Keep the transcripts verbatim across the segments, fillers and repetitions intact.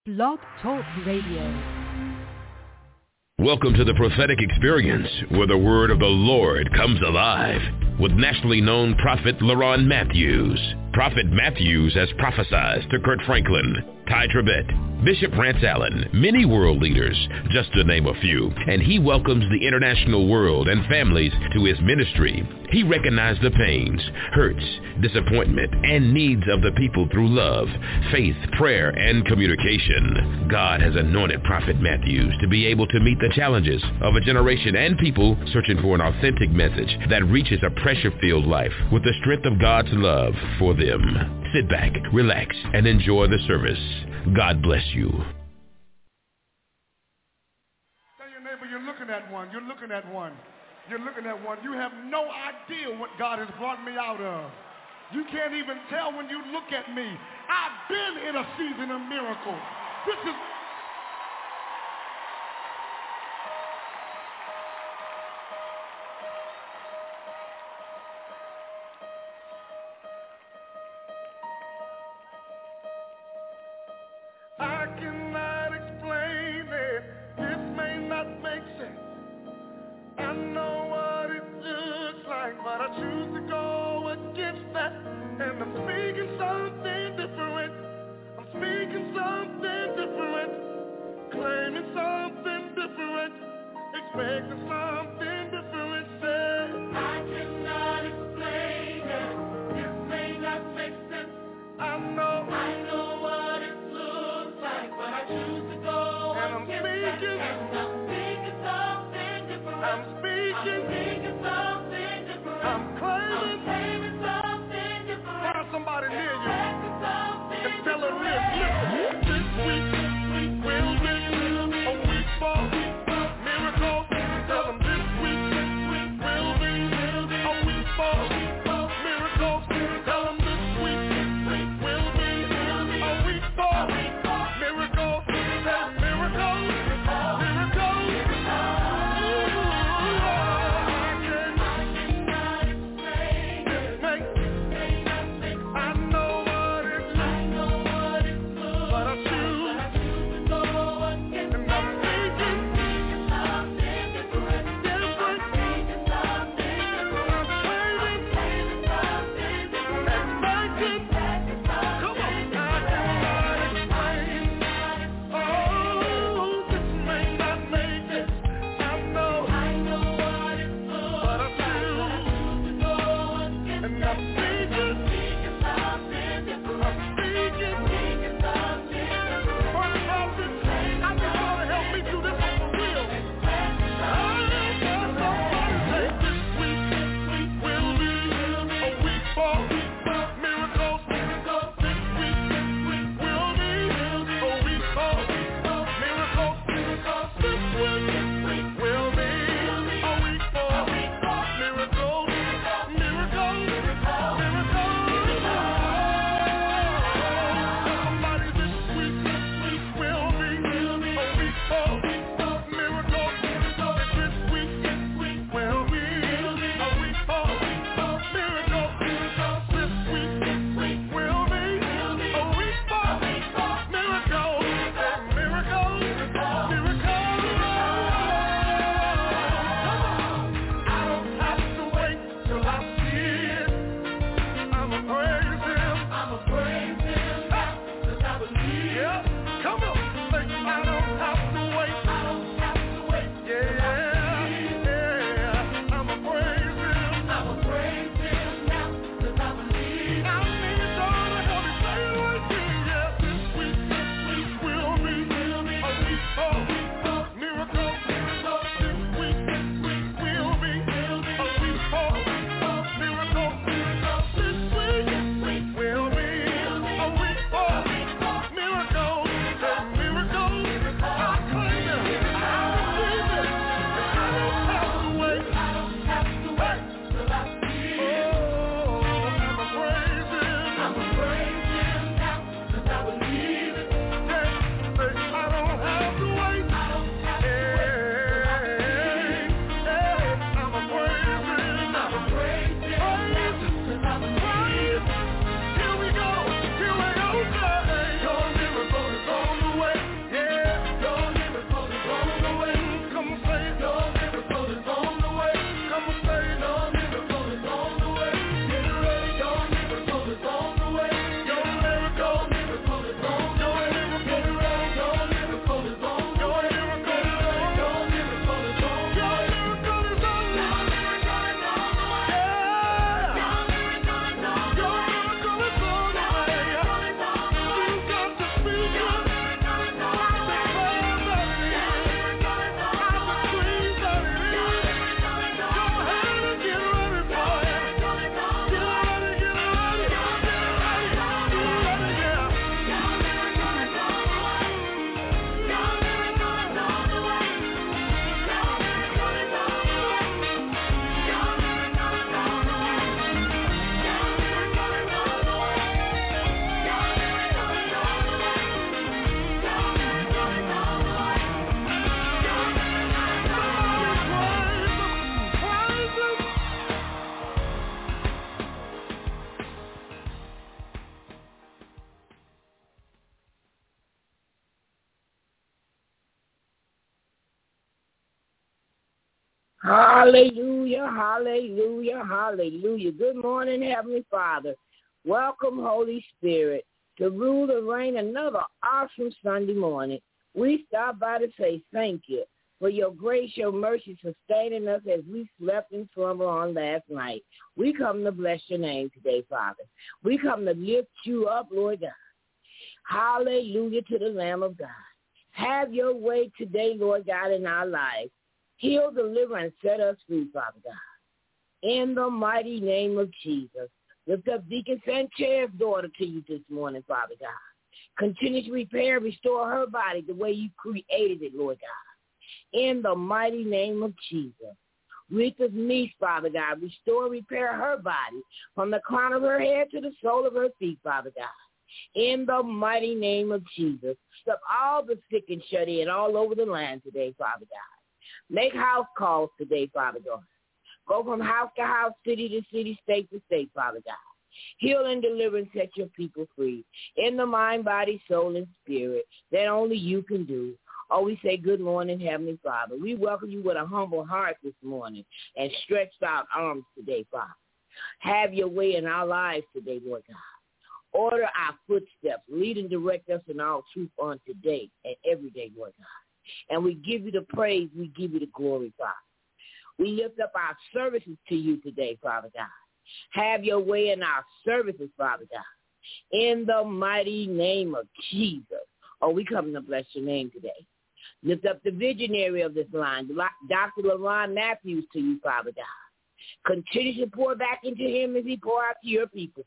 Blog Talk Radio. Welcome to the prophetic experience where the word of the Lord comes alive with nationally known prophet LaRon Matthews. Prophet Matthews has prophesied to Kurt Franklin, Ty Tribbett, Bishop Rance Allen, many world leaders, just to name a few, and he welcomes the international world and families to his ministry. He recognized the pains, hurts, disappointment, and needs of the people through love, faith, prayer, and communication. God has anointed Prophet Matthews to be able to meet the challenges of a generation and people searching for an authentic message that reaches a pressure-filled life with the strength of God's love for them. Sit back, relax, and enjoy the service. God bless you. Tell your neighbor you're looking at one. You're looking at one. You're looking at one. You have no idea what God has brought me out of. You can't even tell when you look at me. I've been in a season of miracles. This is... I cannot explain it. This may not make sense. I know what it looks like, but I choose to go against that. And I'm speaking something different. I'm speaking something different. Hallelujah, hallelujah, hallelujah. Good morning, Heavenly Father. Welcome, Holy Spirit, to rule and reign another awesome Sunday morning. We stop by to say thank you for your grace, your mercy, sustaining us as we slept in slumber on last night. We come to bless your name today, Father. We come to lift you up, Lord God. Hallelujah to the Lamb of God. Have your way today, Lord God, in our lives. Heal, deliver, and set us free, Father God. In the mighty name of Jesus. Lift up Deacon Sanchez's daughter to you this morning, Father God. Continue to repair and restore her body the way you created it, Lord God. In the mighty name of Jesus. Rita's niece, Father God, restore, repair her body from the crown of her head to the sole of her feet, Father God. In the mighty name of Jesus. Stop all the sick and shut in all over the land today, Father God. Make house calls today, Father God. Go from house to house, city to city, state to state, Father God. Heal and deliver and set your people free in the mind, body, soul, and spirit that only you can do. Oh, we say good morning, Heavenly Father. We welcome you with a humble heart this morning and stretched out arms today, Father. Have your way in our lives today, Lord God. Order our footsteps. Lead and direct us in all truth on today and every day, Lord God. And we give you the praise. We give you the glory, Father. We lift up our services to you today, Father God. Have your way in our services, Father God. In the mighty name of Jesus. Oh, we come to bless your name today. Lift up the visionary of this line, Doctor LaRon Matthews, to you, Father God. Continue to pour back into him as he pour out to your people,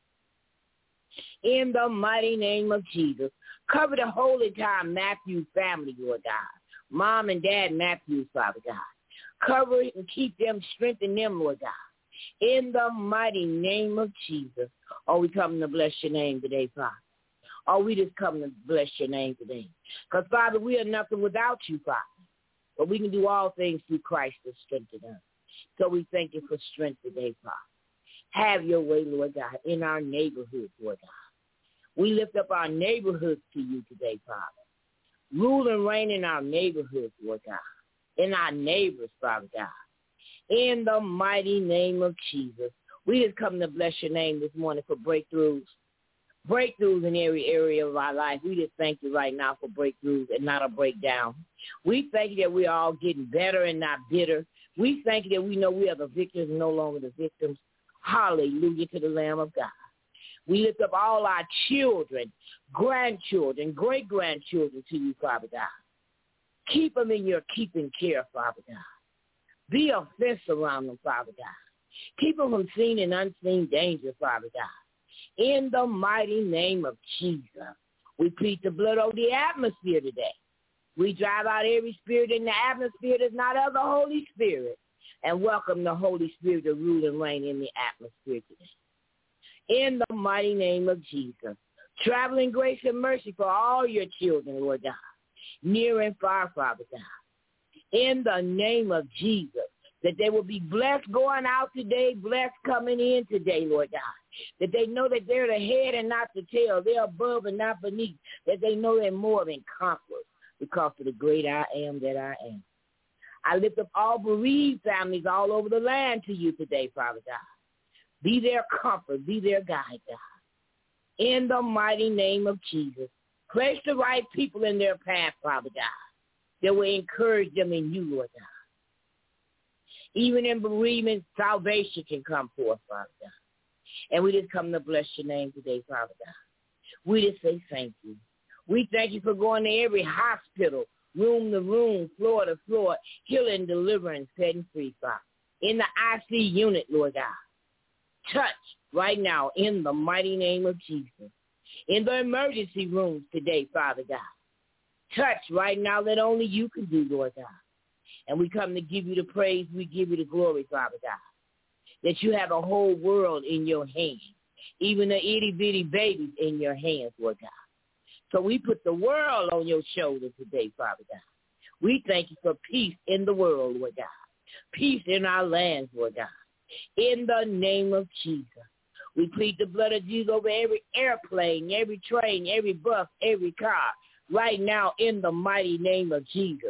God. In the mighty name of Jesus. Cover the Holy Time Matthews family, Lord God. Mom and Dad Matthews, Father God. Cover it and keep them, strengthen them, Lord God. In the mighty name of Jesus. Oh, we come to bless your name today, Father. Oh, we just come to bless your name today. Because, Father, we are nothing without you, Father. But we can do all things through Christ that strengthens us. So we thank you for strength today, Father. Have your way, Lord God, in our neighborhood, Lord God. We lift up our neighborhoods to you today, Father. Rule and reign in our neighborhoods, Lord God. In our neighbors, Father God. In the mighty name of Jesus. We just come to bless your name this morning for breakthroughs. Breakthroughs in every area of our life. We just thank you right now for breakthroughs and not a breakdown. We thank you that we're all getting better and not bitter. We thank you that we know we are the victors and no longer the victims. Hallelujah to the Lamb of God. We lift up all our children, grandchildren, great-grandchildren to you, Father God. Keep them in your keeping care, Father God. Be a fence around them, Father God. Keep them from seen and unseen danger, Father God. In the mighty name of Jesus, we plead the blood over the atmosphere today. We drive out every spirit in the atmosphere that's not of the Holy Spirit and welcome the Holy Spirit to rule and reign in the atmosphere today. In the mighty name of Jesus, traveling grace and mercy for all your children, Lord God, near and far, Father God. In the name of Jesus, that they will be blessed going out today, blessed coming in today, Lord God. That they know that they're the head and not the tail. They're above and not beneath. That they know they're more than conquerors because of the great I am that I am. I lift up all bereaved families all over the land to you today, Father God. Be their comfort. Be their guide, God. In the mighty name of Jesus. Place the right people in their path, Father God, that will encourage them in you, Lord God. Even in bereavement, salvation can come forth, Father God. And we just come to bless your name today, Father God. We just say thank you. We thank you for going to every hospital, room to room, floor to floor, healing, delivering, setting free, Father. In the I C unit, Lord God. Touch right now in the mighty name of Jesus. In the emergency rooms today, Father God. Touch right now that only you can do, Lord God. And we come to give you the praise. We give you the glory, Father God. That you have a whole world in your hands. Even the itty-bitty babies in your hands, Lord God. So we put the world on your shoulders today, Father God. We thank you for peace in the world, Lord God. Peace in our lands, Lord God. In the name of Jesus. We plead the blood of Jesus over every airplane, every train, every bus, every car. Right now, in the mighty name of Jesus.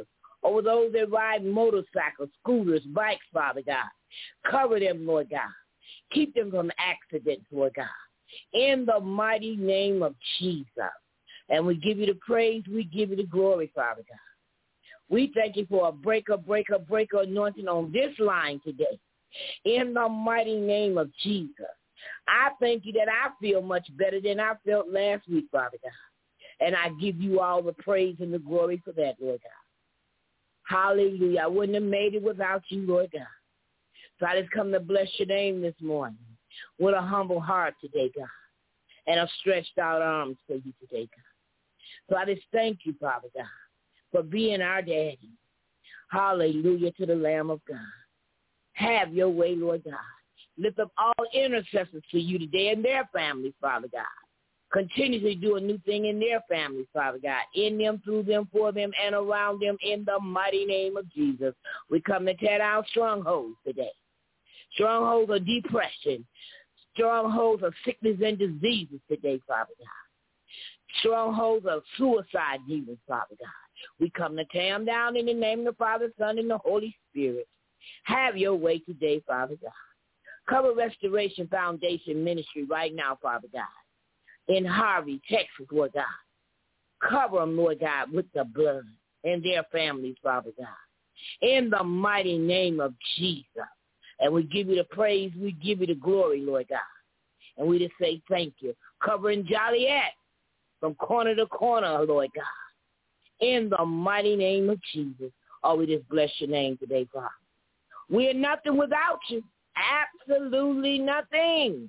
over those that ride motorcycles, scooters, bikes, Father God. Cover them, Lord God. Keep them from accidents, Lord God. In the mighty name of Jesus. And we give you the praise. We give you the glory, Father God. We thank you for a breaker, breaker, breaker anointing on this line today. In the mighty name of Jesus. I thank you that I feel much better than I felt last week, Father God. And I give you all the praise and the glory for that, Lord God. Hallelujah. I wouldn't have made it without you, Lord God. So I just come to bless your name this morning with a humble heart today, God, and a stretched out arms for you today, God. So I just thank you, Father God, for being our daddy. Hallelujah to the Lamb of God. Have your way, Lord God. Lift up all intercessors to you today and their families, Father God. Continuously do a new thing in their families, Father God, in them, through them, for them, and around them in the mighty name of Jesus. We come to tear down strongholds today. Strongholds of depression, strongholds of sickness and diseases today, Father God. Strongholds of suicide demons, Father God. We come to tear them down in the name of the Father, Son, and the Holy Spirit. Have your way today, Father God. Cover Restoration Foundation Ministry right now, Father God. In Harvey, Texas, Lord God. Cover them, Lord God, with the blood and their families, Father God. In the mighty name of Jesus. And we give you the praise, we give you the glory, Lord God. And we just say thank you. Covering Joliet from corner to corner, Lord God. In the mighty name of Jesus. Oh, we just bless your name today, Father. We are nothing without you. Absolutely nothing.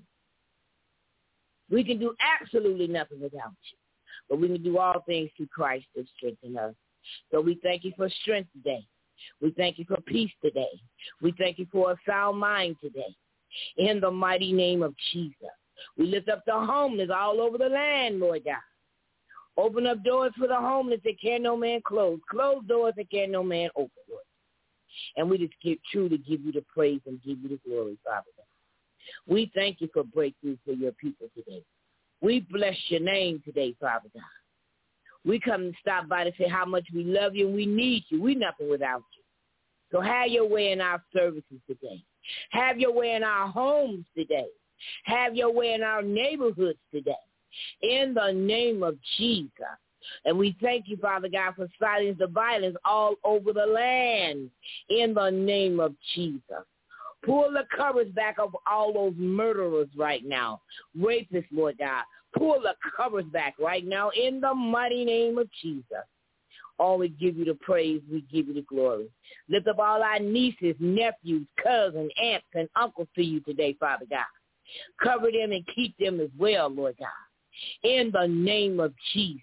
We can do absolutely nothing without you. But we can do all things through Christ that strengthens us. So we thank you for strength today. We thank you for peace today. We thank you for a sound mind today. In the mighty name of Jesus. We lift up the homeless all over the land, Lord God. Open up doors for the homeless that can no man close. Close doors that can no man open, Lord. And we just give, truly give you the praise and give you the glory, Father God. We thank you for breakthrough for your people today. We bless your name today, Father God. We come and stop by to say how much we love you and we need you. We're nothing without you. So have your way in our services today. Have your way in our homes today. Have your way in our neighborhoods today. In the name of Jesus. And we thank you, Father God, for silencing the violence all over the land. In the name of Jesus. Pull the covers back of all those murderers right now. Rapists, Lord God. Pull the covers back right now in the mighty name of Jesus. Oh, we give you the praise. We give you the glory. Lift up all our nieces, nephews, cousins, aunts, and uncles to you today, Father God. Cover them and keep them as well, Lord God. In the name of Jesus.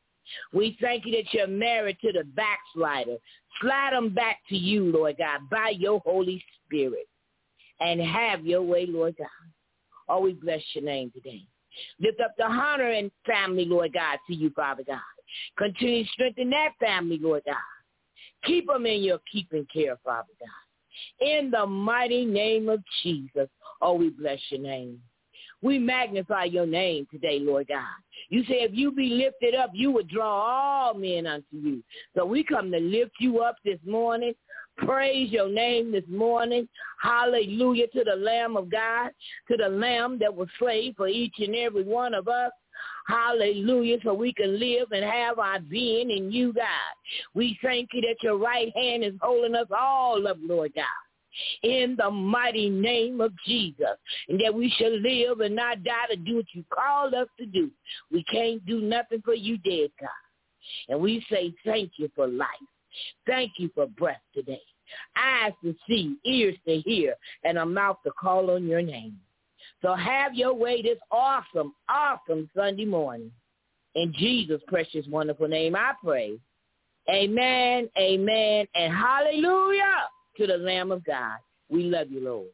We thank you that you're married to the backslider. Slide them back to you, Lord God, by your Holy Spirit. And have your way, Lord God. Oh, we bless your name today. Lift up the Hunter and family, Lord God, to you, Father God. Continue to strengthen that family, Lord God. Keep them in your keeping care, Father God. In the mighty name of Jesus. Oh, we bless your name. We magnify your name today, Lord God. You say if you be lifted up, you would draw all men unto you. So we come to lift you up this morning. Praise your name this morning. Hallelujah to the Lamb of God, to the Lamb that was slain for each and every one of us. Hallelujah, so we can live and have our being in you, God. We thank you that your right hand is holding us all up, Lord God. In the mighty name of Jesus, and that we shall live and not die to do what you called us to do. We can't do nothing for you, dead God. And we say thank you for life. Thank you for breath today. Eyes to see, ears to hear, and a mouth to call on your name. So have your way this awesome, awesome Sunday morning. In Jesus' precious, wonderful name I pray. Amen, amen, and hallelujah to the Lamb of God. We love you, Lord.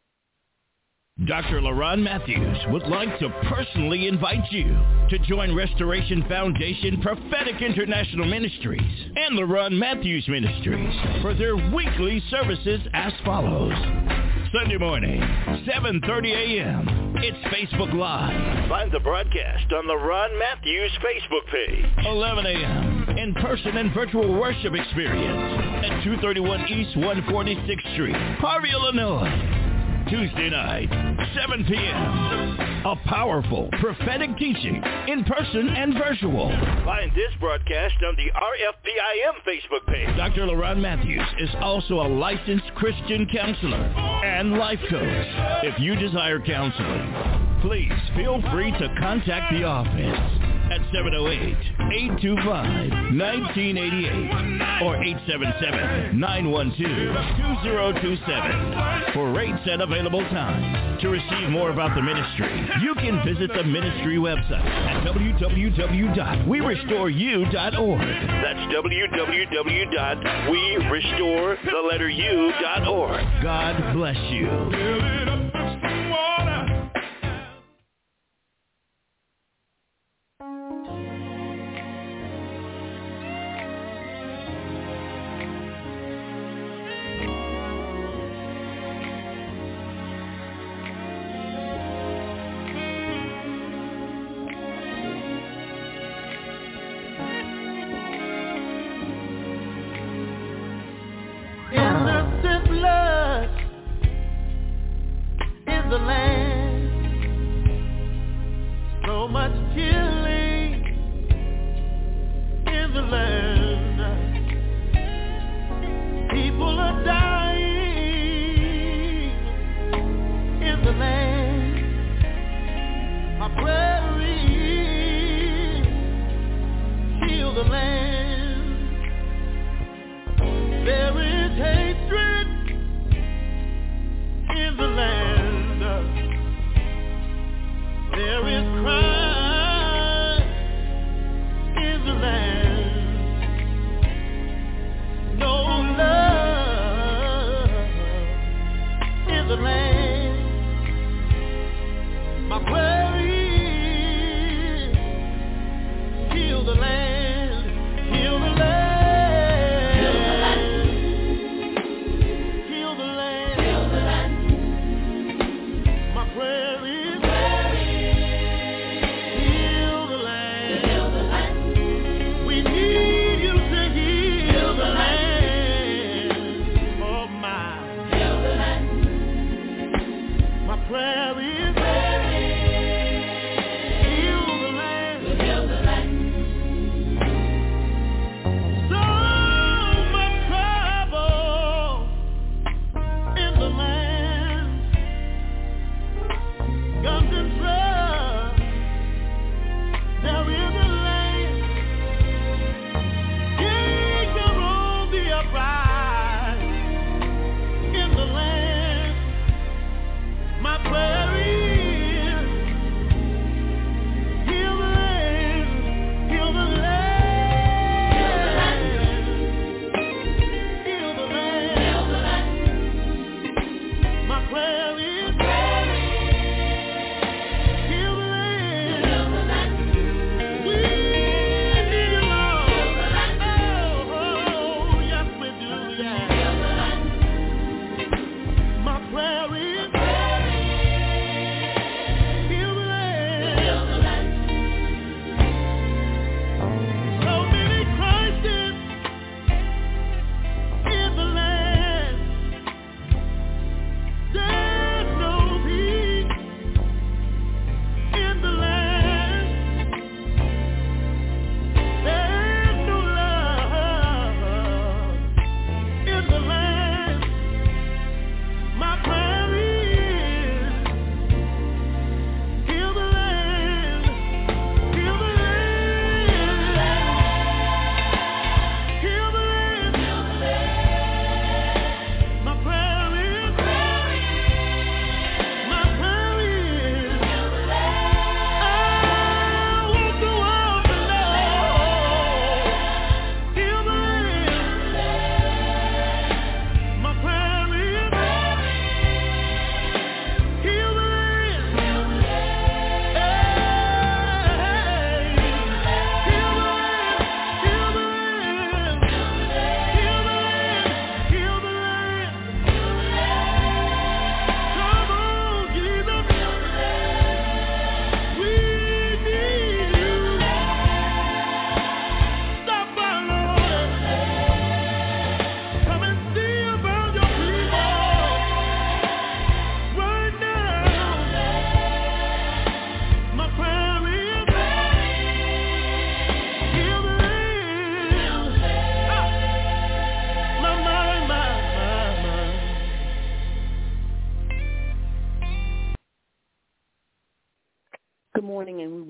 Doctor LaRon Matthews would like to personally invite you to join Restoration Foundation Prophetic International Ministries and LaRon Matthews Ministries for their weekly services as follows. Sunday morning, seven thirty a.m. It's Facebook Live. Find the broadcast on the Ron Matthews Facebook page. eleven a.m. in-person and virtual worship experience. at two thirty-one East one hundred forty-sixth Street, Harvey, Illinois. Tuesday night, seven p.m. A powerful prophetic teaching in person and virtual. Find this broadcast on the R F B I M Facebook page. Doctor LaRon Matthews is also a licensed Christian counselor and life coach. If you desire counseling, please feel free to contact the office at seven oh eight, eight two five, one nine eight eight or eight seven seven, nine one two, two zero two seven for rates and available times. To receive more about the ministry, you can visit the ministry website at w w w dot we restore you dot org. That's w w w dot we restore the letter u dot org. God bless you. There is crime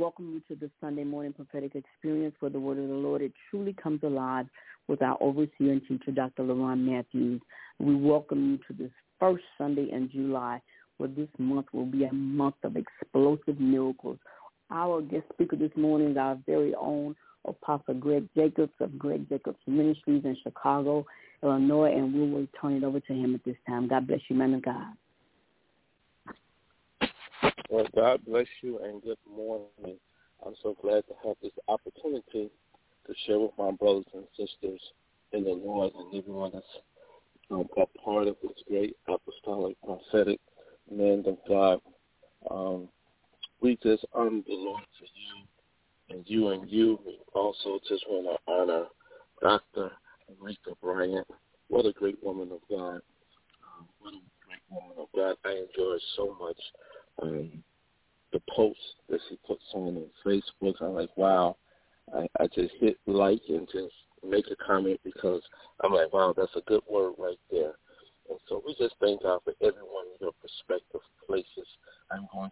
welcome you to the Sunday morning prophetic experience where the word of the Lord, it truly comes alive with our overseer and teacher, Doctor LaRon Matthews. We welcome you to this first Sunday in July, where this month will be a month of explosive miracles. Our guest speaker this morning is our very own Apostle Greg Jacobs of Greg Jacobs Ministries in Chicago, Illinois, and we will turn it over to him at this time. God bless you, man of God. Well, God bless you and good morning. I'm so glad to have this opportunity to share with my brothers and sisters in the Lord and everyone that's um, a part of this great apostolic prophetic man of God. Um, we just honor the Lord for you and you and you. We also just want to honor Doctor Rita Bryant. What a great woman of God. Um, what a great woman of God. I enjoy so much Um, the posts that she puts on on Facebook. I'm like, wow. I, I just hit like and just make a comment because I'm like, wow, that's a good word right there. And so we just thank God for everyone in your prospective places. I'm going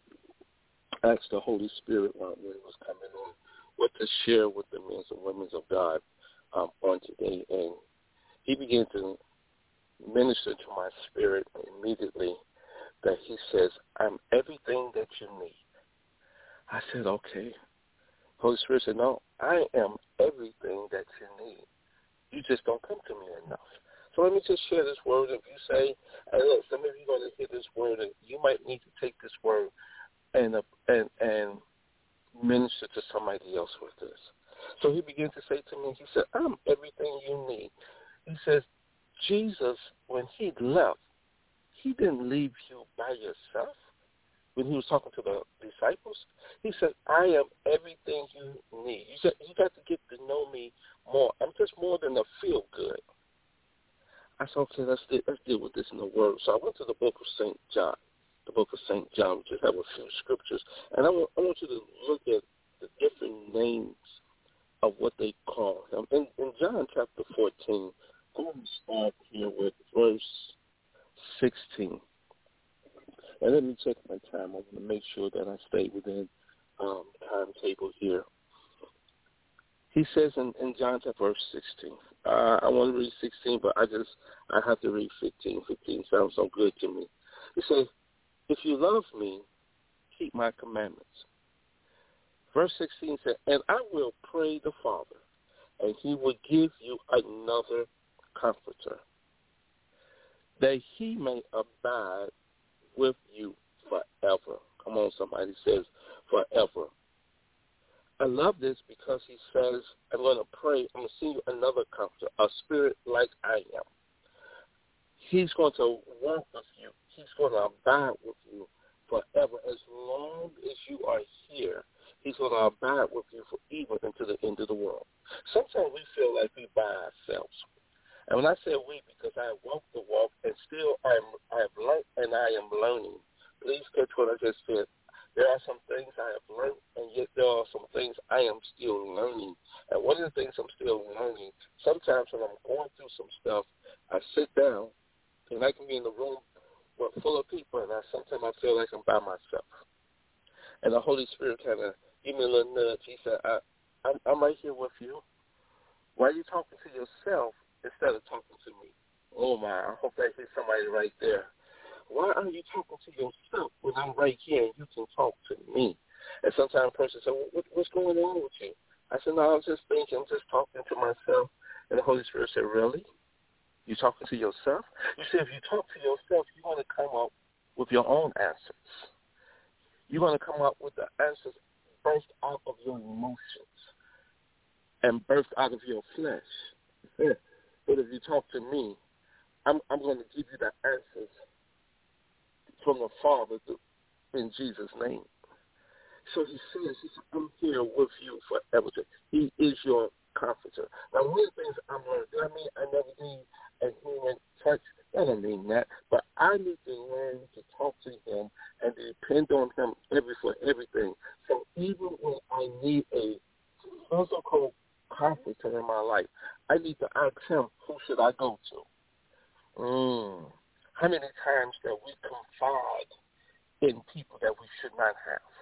to ask the Holy Spirit while we was coming on what to share with the men and women of God um, on today. And he began to minister to my spirit immediately that he says, I'm everything that you need. I said, okay. Holy Spirit said, no, I am everything that you need. You just don't come to me enough. So let me just share this word. If you say, hey, look, some of you are going to hear this word, and you might need to take this word and, uh, and, and minister to somebody else with this. So he began to say to me, he said, I'm everything you need. He says, Jesus, when he left, he didn't leave you by yourself. When he was talking to the disciples, he said, I am everything you need. You said, you got to get to know me more. I'm just more than a feel good. I said, okay, let's deal, let's deal with this in the Word. So I went to the book of Saint John, the book of Saint John. We just have a few scriptures. And I want, I want you to look at the different names of what they call him. In, in John chapter fourteen, I'm going to start here with verse sixteen. And let me check my time. I want to make sure that I stay within um, timetable here. He says in, in John chapter verse sixteen. Uh, I want to read sixteen, but I just I have to read fifteen. fifteen sounds so good to me. He says, if you love me, keep my commandments. Verse sixteen said, and I will pray the Father, and he will give you another comforter, that he may abide with you forever. Come on, somebody says forever. I love this because he says, I'm going to pray, I'm going to send you another comforter, a spirit like I am. He's going to walk with you. He's going to abide with you forever. As long as you are here, he's going to abide with you for even until the end of the world. Sometimes we feel like we by ourselves. And when I say we, because I have walked the walk and still I'm, I have learned and I am learning. Please catch what I just said. There are some things I have learned, and yet there are some things I am still learning. And one of the things I'm still learning, sometimes when I'm going through some stuff, I sit down, and I can be in the room full of people, and I sometimes I feel like I'm by myself. And the Holy Spirit kind of gave me a little nudge. He said, I, I'm, I'm right here with you. Why are you talking to yourself instead of talking to me? Oh, my, I hope I hear somebody right there. Why are you talking to yourself when I'm right here and you can talk to me? And sometimes a person says, what, what's going on with you? I said, no, I was just thinking, I'm just talking to myself. And the Holy Spirit said, really? You talking to yourself? You said, if you talk to yourself, you're going to come up with your own answers. You're going to come up with the answers birthed out of your emotions and birthed out of your flesh. But if you talk to me, I'm, I'm going to give you the answers from the Father to, in Jesus' name. So he says, he said, I'm here with you forever. He is your comforter. Now, one of the things I'm learning, I mean, I never need a human touch. I don't mean that. But I need to learn to talk to him and depend on him every for everything. So even when I need a physical comforter in my life, I need to ask him, who should I go to? Mm. How many times that we confide in people that we should not have?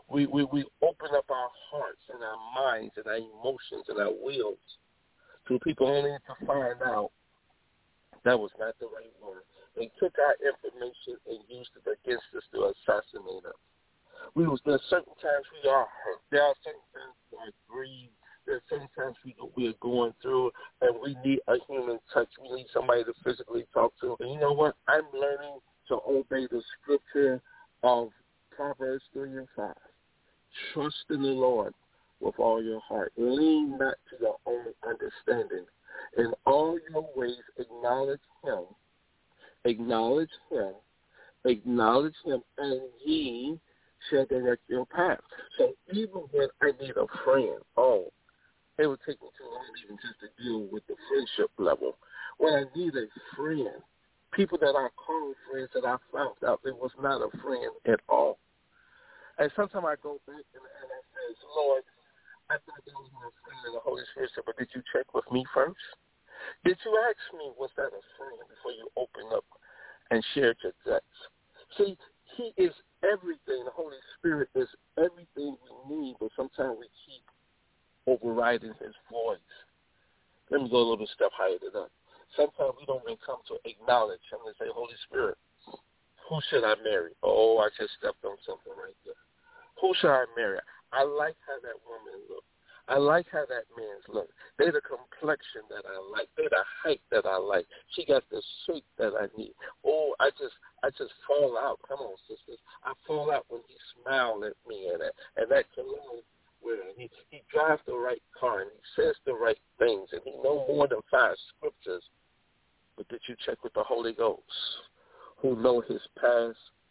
We, we, we open up our hearts and our minds and our emotions and our wills to people only to find out that was not the right word. They took our information and used it against us to assassinate us. We was, there are certain times we are hurt. There are certain times we are grieved. There are certain times we, we are going through and we need a human touch. We need somebody to physically talk to. And you know what? I'm learning to obey the scripture of Proverbs three and five. Trust in the Lord with all your heart. Lean not to your own understanding. In all your ways, acknowledge him. Acknowledge him. Acknowledge him, and ye shall direct your path. So even when I need a friend, oh, it would take me too long even just to deal with the friendship level. When I need a friend, people that I call friends that I found out it was not a friend at all. And sometimes I go back and, and I say, Lord, I thought that was my friend and the Holy Spirit said, but did you check with me first? Did you ask me, was that a friend before you open up and share your guts? See, he is everything. The Holy Spirit is everything we need, but sometimes we keep overriding his voice. Let me go a little step higher than that. Sometimes we don't even come to acknowledge him and say, Holy Spirit, who should I marry? Oh, I just stepped on something right there. Who should I marry? I like how that woman looks. I like how that man's look. They're the complexion that I like. They're the height that I like. She got the shape that I need. Oh, I just I just fall out. Come on, sisters. I fall out when he smiled at me and that and that cologne wearing. He he drives the right car and he says the right things and he know more than five scriptures. But did you check with the Holy Ghost, who know his past,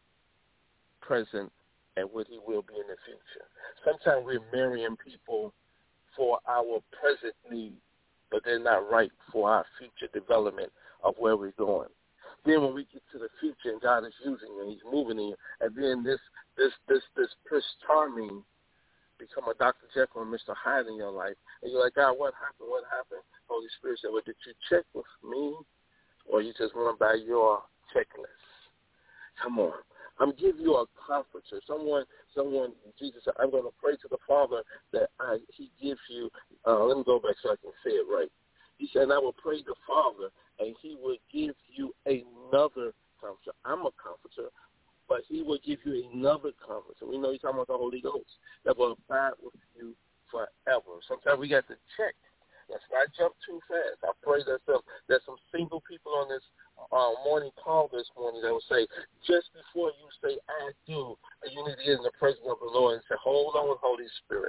present, and what he will be in the future? Sometimes we're marrying people for our present need, but they're not right for our future development of where we're going. Then when we get to the future and God is using you and he's moving you, and then this this this this Prince Charming become a Doctor Jekyll and Mister Hyde in your life, and you're like, God, what happened? What happened? Holy Spirit said, well, did you check with me, or you just went by your checklist? Come on. I'm giving you a comforter. Someone, someone, Jesus said, I'm going to pray to the Father that I, he gives you, uh, let me go back so I can say it right. He said, I will pray to the Father, and he will give you another comforter. I'm a comforter, but he will give you another comforter. We know he's talking about the Holy Ghost that will abide with you forever. Sometimes we got to check. Let's not jump too fast. I pray that some, there's some single people on this uh, morning call this morning that will say, just before you say I do, you need to get in the presence of the Lord and say, hold on, Holy Spirit.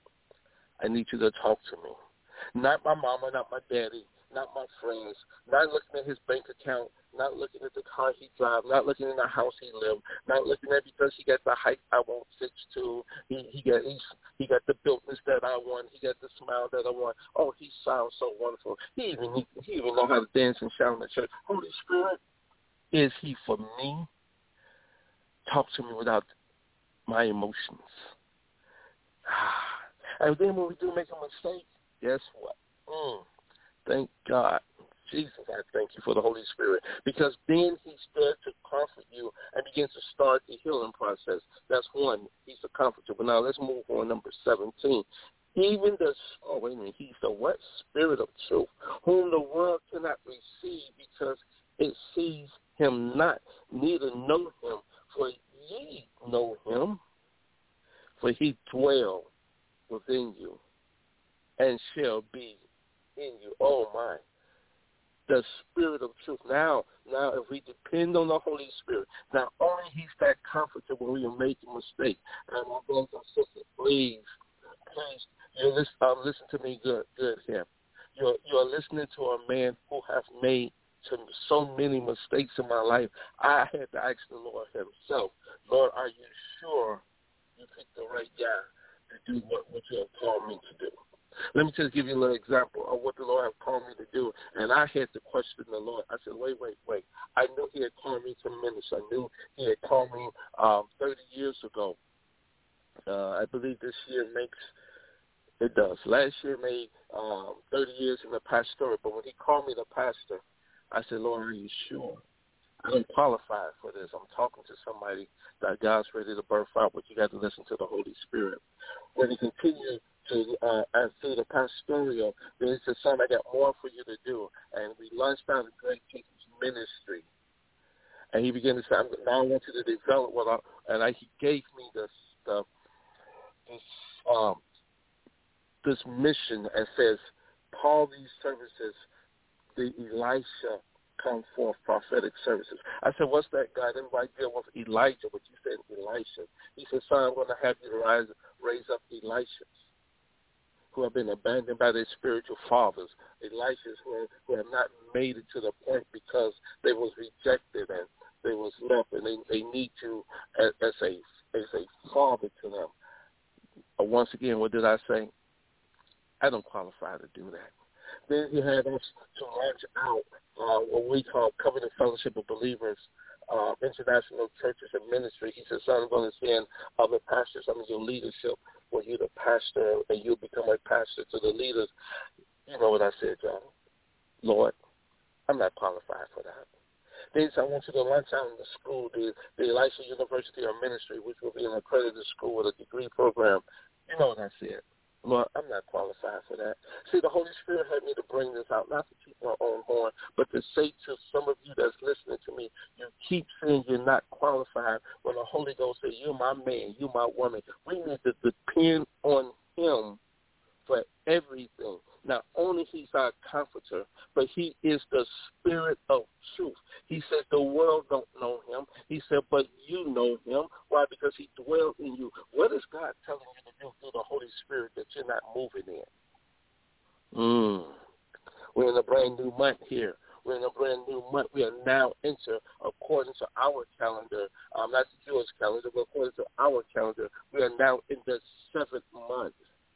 I need you to talk to me. Not my mama, not my daddy, not my friends, not looking at his bank account, not looking at the car he drives, not looking at the house he lives, not looking at because he got the height I want six two. He he got he's, he got the builtness that I want. He got the smile that I want. Oh, he sounds so wonderful. He even he even know how to dance and shout in the church. Holy Spirit, is he for me? Talk to me without my emotions. And then when we do make a mistake, guess what? Mm, thank God. Jesus, I thank you for the Holy Spirit, because then he starts to comfort you and begins to start the healing process. That's one. He's a comforter. But now let's move on, number seventeen. Even the, oh, wait a minute, he's the what? Spirit of truth, whom the world cannot receive because it sees him not, neither know him, for ye know him, for he dwell within you and shall be in you. Oh, my. The Spirit of truth. Now, now, if we depend on the Holy Spirit, not only he's that comforter when we make a mistake. And my brothers and sisters, please, please, you listen, um, listen to me good, good here. You're, you're listening to a man who has made some, so many mistakes in my life. I had to ask the Lord himself, Lord, are you sure you picked the right guy to do what, what you have called me to do? Let me just give you a little example of what the Lord has called me to do. And I had to question the Lord. I said, wait, wait, wait. I knew he had called me to ministry. I knew he had called me um, thirty years ago. Uh, I believe this year makes, it does. Last year made um, thirty years in the pastoral. But when he called me the pastor, I said, Lord, are you sure? I don't qualify for this. I'm talking to somebody that God's ready to birth out, but you got to listen to the Holy Spirit. When he continued to uh, and through the pastoral, then he said, son, I got more for you to do. And we launched out a great teachers ministry. And he began to say, now I want you to develop what I, and I, he gave me this, the, this, um, this mission that says, call these services the Elisha come forth prophetic services. I said, what's that, God? Everybody deal with Elijah, but you said Elisha. He said, son, I'm going to have you to rise, raise up Elishas who have been abandoned by their spiritual fathers, Elishas who, are, who have not made it to the point because they was rejected and they was left, and they, they need to, as, as, a, as a father to them. But once again, what did I say? I don't qualify to do that. Then he had us to launch out uh, what we call Covenant Fellowship of Believers, uh, International Churches and Ministry. He said, son, I'm going to send other pastors under your leadership for you to pastor, and you become a pastor to the leaders. You know what I said, John? Lord, I'm not qualified for that. Then he said, I want you to launch out in the school, the, the Elisha University of Ministry, which will be an accredited school with a degree program. You know what I said? Lord, I'm not qualified for that. See, the Holy Spirit had me to bring this out, not to keep my own horn, but to say to some of you that's listening to me, you keep saying you're not qualified when the Holy Ghost says, you're my man, you're my woman. We need to depend on him for everything. Not only he's our comforter, but he is the Spirit of truth. He said the world don't know him. He said, but you know him. Why? Because he dwells in you. What is God telling you to do through the Holy Spirit that you're not moving in? Mm. We're in a brand new month here. We're in a brand new month. We are now enter, according to our calendar, um, not the Jewish calendar, but according to our calendar, we are now in the seventh month.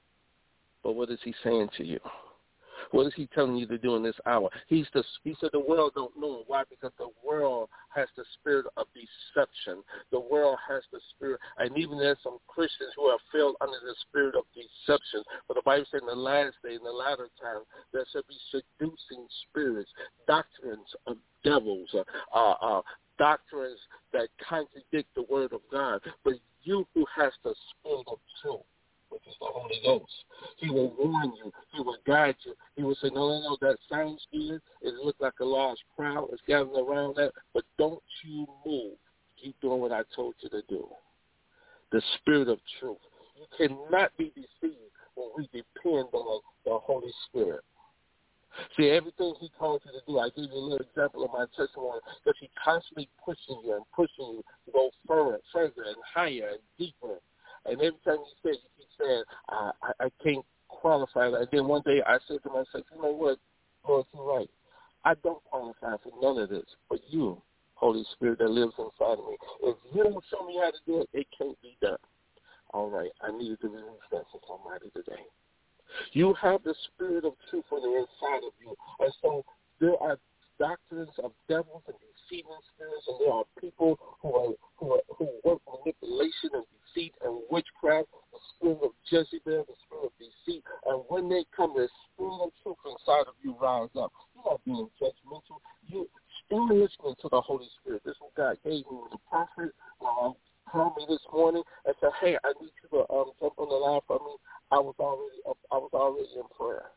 But what is he saying to you? What is he telling you to do in this hour? He's the, he said the world don't know him. Why? Because the world has the spirit of deception. The world has the spirit, and even there's some Christians who have fell under the spirit of deception. But the Bible said in the last day, in the latter time, there shall be seducing spirits, doctrines of devils, uh, uh, doctrines that contradict the word of God. But you who has the spirit of truth, which is the Holy Ghost, he will warn you. He will guide you. He will say, no, no, no, that sounds good. It looks like a large crowd is gathering around that, but don't you move. Keep doing what I told you to do. The Spirit of truth. You cannot be deceived when we depend on the Holy Spirit. See, everything he calls you to do, I gave you a little example of my testimony, that he constantly pushing you and pushing you to go further, further and higher and deeper. And every time he says, you keep saying, I, I, I can't qualify. And then one day I said to myself, you know what, Lord, you're right. I don't qualify for none of this. But you, Holy Spirit that lives inside of me, if you don't show me how to do it, it can't be done. All right, I needed to release that to somebody today. You have the Spirit of truth on the inside of you. And so there are doctrines of devils and deceiving spirits, and there are people who are, who are, who work manipulation and deceit and witchcraft, the spirit of Jezebel, the spirit of deceit. And when they come, the Spirit of truth inside of you rise up. You're not being judgmental. You still listening to the Holy Spirit. This is what God gave me as a prophet. Um, called me this morning and said, "Hey, I need you to um, jump on the line for me." I was already up, I was already in prayer.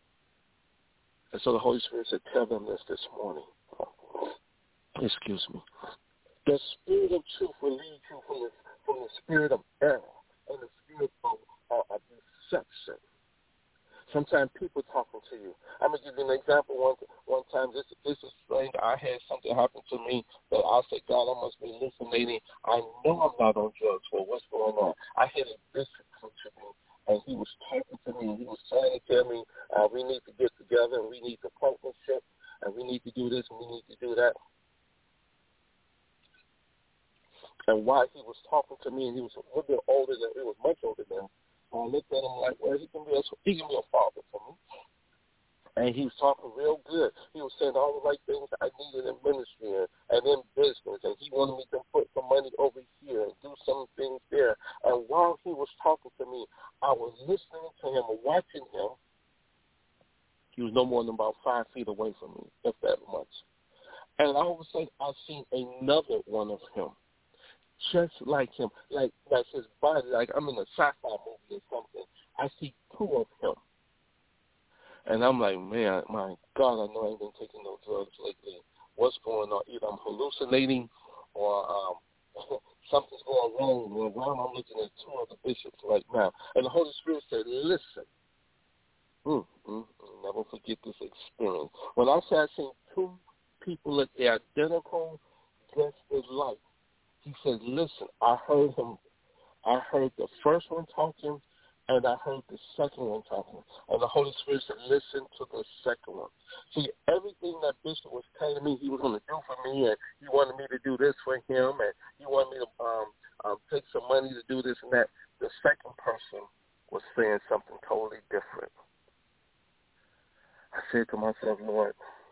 And so the Holy Spirit said, "Tell them this this morning." Excuse me. The Spirit of truth will lead you from the, from the spirit of error and the spirit of, uh, of deception. Sometimes people talking to you. I'm going to give you an example. One one time, this, this is strange. I had something happen to me that I said, God, I must be hallucinating. I know I'm not on drugs. Well, what's going on? I had a bishop come to me, and he was talking to me, and he was trying to tell me uh, we need to get together, and we need to partnership, and we need to do this, and we need to do that. And while he was talking to me, and he was a little bit older than, he was much older than, I looked at him like, well, he can be a, he can be a father for me. And he was talking real good. He was saying all the right things I needed in ministry and, and in business. And he wanted me to put some money over here and do some things there. And while he was talking to me, I was listening to him and watching him. He was no more than about five feet away from me, if that much. And all of a sudden, I seen another one of him, just like him, like like his body, like I'm in a sci-fi movie or something. I see two of him. And I'm like, man, my God, I know I ain't been taking no drugs lately. What's going on? Either I'm hallucinating or um, something's going wrong. Well, I'm looking at two of the bishops right now. And the Holy Spirit said, listen, mm, mm, mm, never forget this experience. When I said I seen two people that they're identical, just as like, he said, listen, I heard him, I heard the first one talking, and I heard the second one talking. And the Holy Spirit said, listen to the second one. See, everything that Bishop was telling me he was going to do for me, and he wanted me to do this for him, and he wanted me to um, um, take some money to do this and that, the second person was saying something totally different. I said to myself, Lord,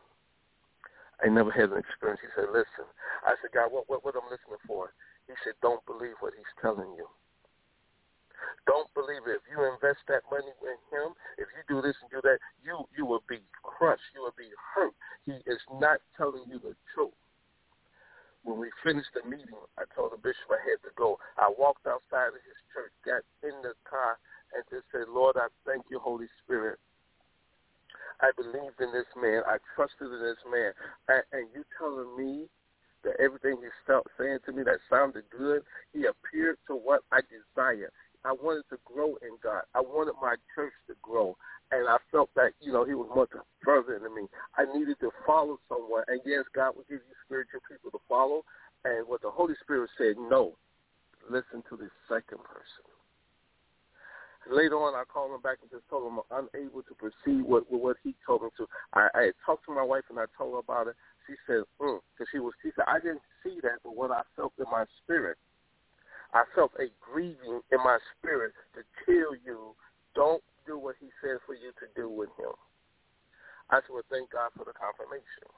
I never had an experience. He said, listen. I said, God, what, what, what I'm listening for? He said, don't believe what he's telling you. Don't believe it. If you invest that money with him, if you do this and do that, you, you will be crushed. You will be hurt. He is not telling you the truth. When we finished the meeting, I told the bishop I had to go. I walked outside of his church, got in the car, and just said, Lord, I thank you, Holy Spirit. I believed in this man. I trusted in this man. And, and you telling me that everything he felt saying to me that sounded good, he appeared to what I desired. I wanted to grow in God. I wanted my church to grow. And I felt that, you know, he was much further than me. I needed to follow someone. And, yes, God will give you spiritual people to follow. And what the Holy Spirit said, no, listen to the second person. Later on, I called him back and just told him I'm unable to proceed with, with what he told me to. I, I had talked to my wife, and I told her about it. She said, mm, because she was, she said, I didn't see that, but what I felt in my spirit, I felt a grieving in my spirit to tell you, don't do what he said for you to do with him. I said, well, thank God for the confirmation.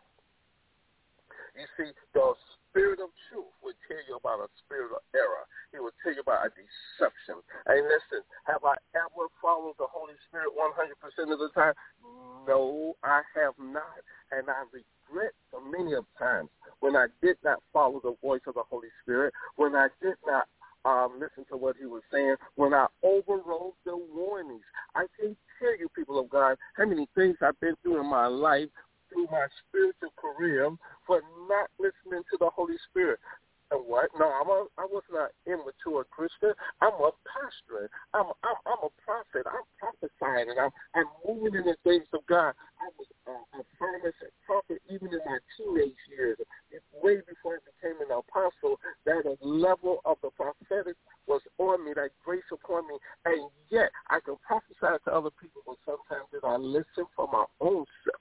You see, the spirit of truth would tell you about a spirit of error. He would tell you about a deception. And listen, have I ever followed the Holy Spirit one hundred percent of the time? No, I have not. And I regret so many of times when I did not follow the voice of the Holy Spirit, when I did not Um, listen to what he was saying, when I overrode the warnings. I can't tell you, people of God, how many things I've been through in my life, through my spiritual career, for not listening to the Holy Spirit. And what? No, I'm a, I was not an immature Christian. I'm a pastor. I'm, I'm, I'm a prophet. I'm prophesying, and I'm, I'm moving in the things of God. I was uh, a pharmacist and prophet even in my teenage years. Way before I became an apostle, that a level of the prophetic was on me, that grace upon me, and yet I can prophesy to other people, but sometimes did I listen for my own self?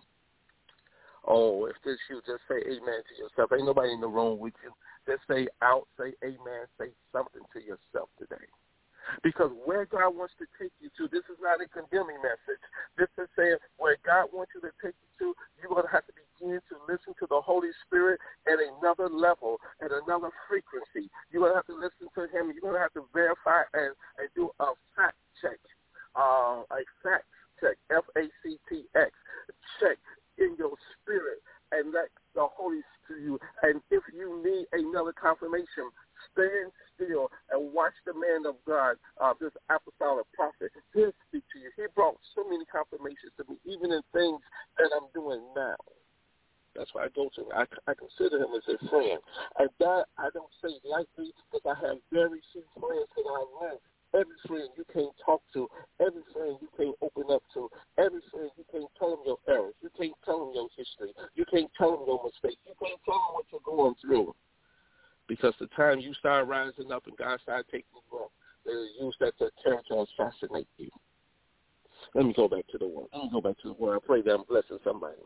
Oh, if this you, just say amen to yourself. Ain't nobody in the room with you. Just say out, say amen, say something to yourself today. Because where God wants to take you to, this is not a condemning message. This is saying where God wants you to take you to, you're going to have to begin to listen to the Holy Spirit at another level, at another frequency. You're going to have to listen to him. You're going to have to verify and, and do a fact check, uh, a fact check, F A C T X, check in your spirit, and let the Holy Spirit you. And if you need another confirmation, stand still and watch the man of God, uh, this apostolic prophet. He'll speak to you. He brought so many confirmations to me, even in things that I'm doing now. That's why I go to him. I, I consider him as a friend. And that I don't say lightly because I have very few friends that I love. Every friend you can't talk to, every friend you can't open up to, every friend you can't tell them your errors, you can't tell them your history, you can't tell them your mistakes, you can't tell them what you're going through. Because the time you start rising up and God started taking you up, they'll use that to attempt to assassinate you. Let me go back to the word. Let me go back to the word. I pray that I'm blessing somebody.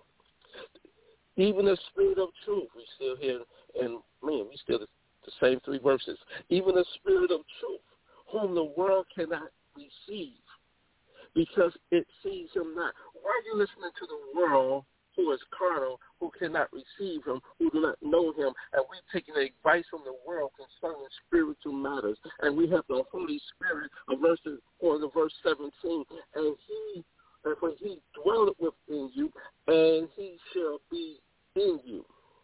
Even the spirit of truth, we still hear, and man, we still the, the same three verses. Even the spirit of truth, whom the world cannot receive, because it sees him not. Why are you listening to the world who is carnal, who cannot receive him, who do not know him, and we taking advice from the world concerning spiritual matters, and we have the Holy Spirit, a verse or the verse seventeen, and he, and for he dwelleth within you, and he shall be in you.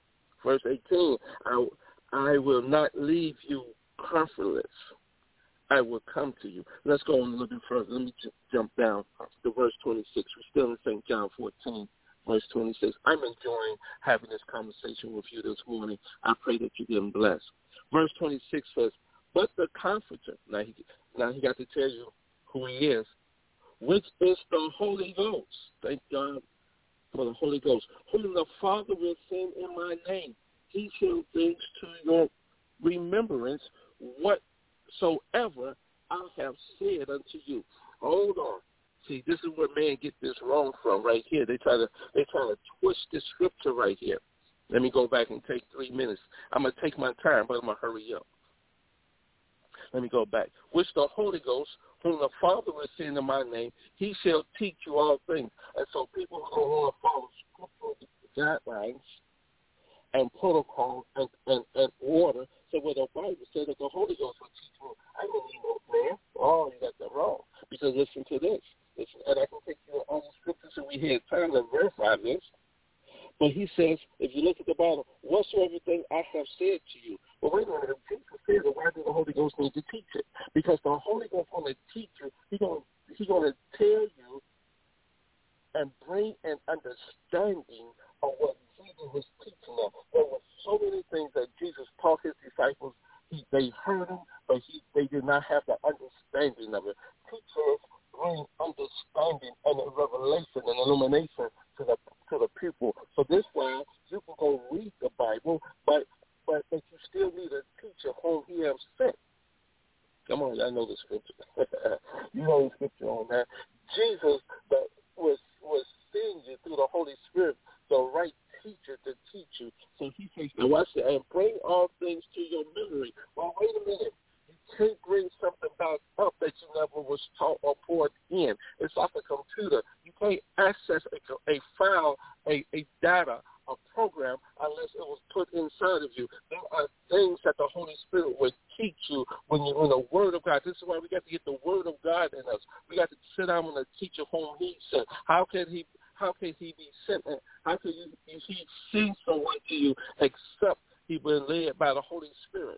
will not leave you comfortless. I will come to you. Let's go on a little bit further. Let me j- jump down to verse twenty-six. We're still in Saint John fourteen, verse twenty-six. I'm enjoying having this conversation with you this morning. I pray that you've been blessed. Verse twenty-six says, but the Comforter, now he, now he got to tell you who he is, which is the Holy Ghost. Thank God for the Holy Ghost, whom the Father will send in my name. He shall bring to your remembrance whatsoever I have said unto you. Hold on. See, this is where man get this wrong from right here. They try to they try to twist this scripture right here. Let me go back and take three minutes. I'm going to take my time, but I'm going to hurry up. Let me go back. Which the Holy Ghost, whom the Father will send in my name, he shall teach you all things. And so people who don't want to follow scriptural guidelines and protocol and, and, and order, so where the Bible said that the Holy Ghost will teach me, I don't need no man. Oh, you got that wrong. Because listen to this. Listen, and I can take you to all the scriptures and we had time to verify this. But he says, if you look at the Bible, whatsoever thing I have said to you. Well, wait a minute. If Jesus said it, why does the Holy Ghost need to teach it? Because the Holy Ghost want to teach you. He's going he going to tell you and bring an understanding of what Jesus was teaching them. There were so many things that Jesus taught his disciples. He, they heard him, but he, they did not have the understanding of it. Teachers bring understanding and a revelation and illumination to the to the people. So this way, you can go read the Bible, but but, but you still need a teacher whom he has sent. Come on, I know the scripture. You know the scripture on that. Jesus that was was seeing you through the Holy Spirit, the right teacher to teach you. So he says, now watch that, and bring all things to your memory. Well, wait a minute. You can't bring something back up that you never was taught or poured in. It's like a computer. You can't access a, a file, a, a data, a program unless it was put inside of you. There are things that the Holy Spirit would teach you when you're in the Word of God. This is why we got to get the Word of God in us. We got to sit down with a teacher whom he sent. How can he How can he be sent? How can you, he send someone to you except he been led by the Holy Spirit?